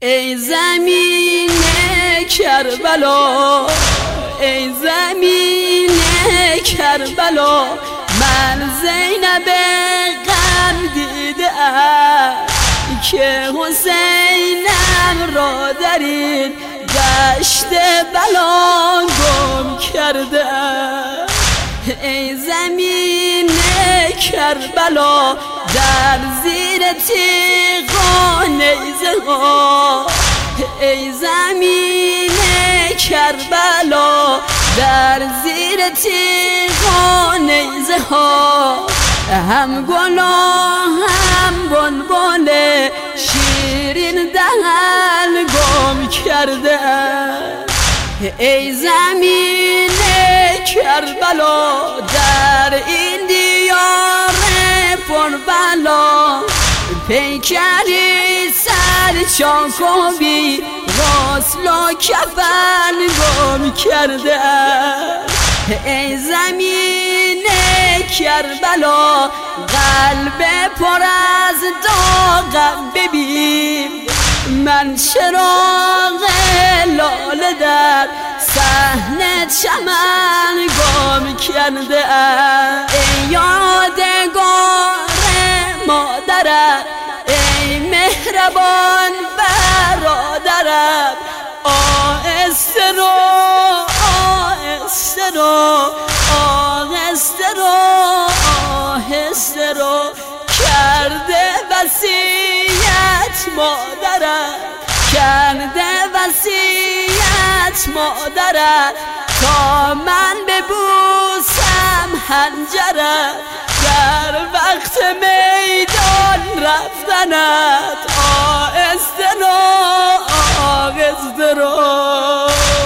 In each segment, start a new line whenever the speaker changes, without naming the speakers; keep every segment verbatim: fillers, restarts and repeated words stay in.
ای زمین کربلا، ای زمین کربلا، من زینب غم دیدم که حسینم را در این دشت بلا گم کرده. ای زمین کربلا، در زیر تیغ نیزه ها، ای زمین کربلا، در زیر تیغ نیزه ها، هم گل و هم بلبل شیرین دهن گم کرده. ای زمین کربلا، در این دیار پربلا، پیکری سر چاکوبی غسل و کفن گم کرده. ای زمین کربلا، قلب پر از داغم ببین، من چراغ لاله در صحن چمن گم کرده. ای یادگار مادرم، ای مهربان برادرم، آهسته رو آهسته رو آهسته رو آهسته رو کرده وصیت مادرم، کرده وصیت مادرم، تا من ببوسم حنجرت در وقت میدان رفتنت، آهسته رو آهسته رو.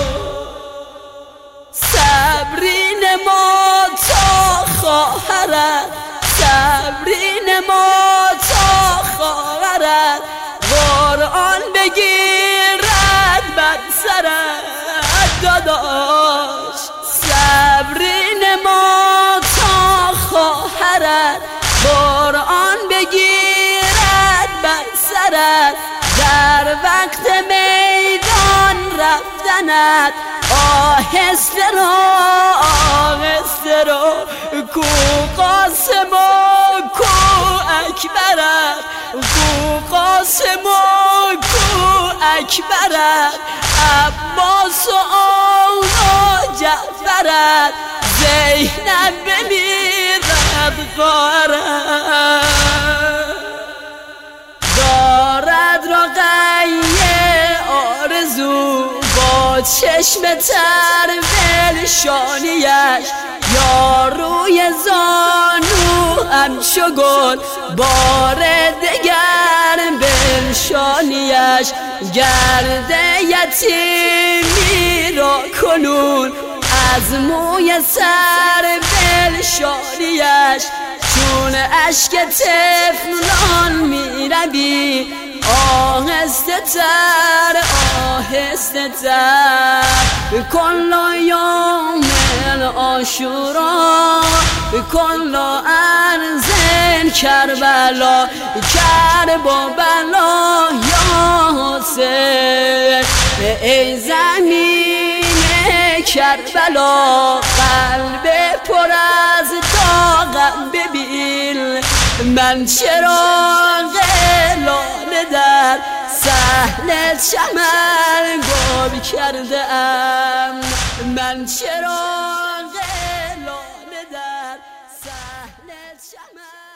صبری نما تا خواهرت، صبری نما تا خواهرت، قرآن بگیرد بر سرت داداش. صبری نما تا خواهرت، قرآن بگیرد بر سرت، در وقت میدان رفتنت، آهسته رو آهسته رو. کو قاسم و کو اکبرت، کو قاسم و کو اکبرت، عباس و آن جعفرت، زینب بمیرد خواهرت، دارد رقیه آرزو با چشم تر ولشانیش، یا روی زانو همچو گل بار دگر بنشانیش، گرد یتیمی را کنون از موی سر بنشانیش، چون اشک طفلان می روی آهسته تر آهسته تر. کل یوم عاشورا، کل ارض کربلا، کرب و بلا یا حسین. ای زمین کربلا، قلب پر از داغم ببین، من چراغ لاله در صحن چمن گم کرده ام، من چراغ لاله در صحن چمن